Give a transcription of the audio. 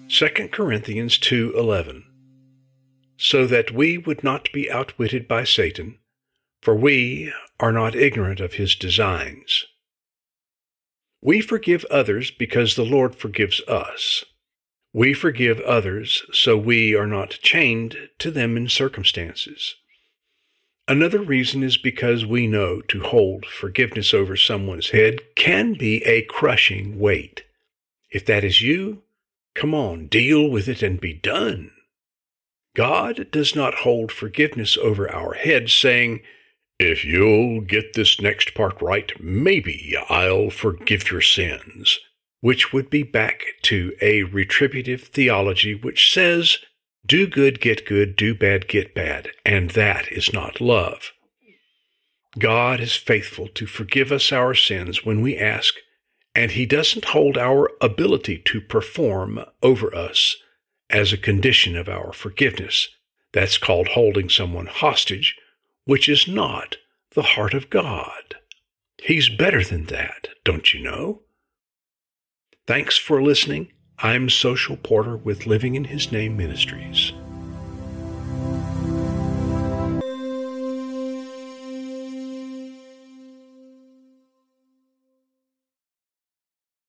2 Corinthians 2:11. So that we would not be outwitted by Satan, for we are not ignorant of his designs. We forgive others because the Lord forgives us. We forgive others so we are not chained to them in circumstances. Another reason is because we know to hold forgiveness over someone's head can be a crushing weight. If that is you, come on, deal with it and be done. God does not hold forgiveness over our heads, saying, "If you'll get this next part right, maybe I'll forgive your sins," which would be back to a retributive theology which says, do good, get good, do bad, get bad, and that is not love. God is faithful to forgive us our sins when we ask, and he doesn't hold our ability to perform over us as a condition of our forgiveness. That's called holding someone hostage, which is not the heart of God. He's better than that, don't you know? Thanks for listening. I'm Social Porter with Living in His Name Ministries.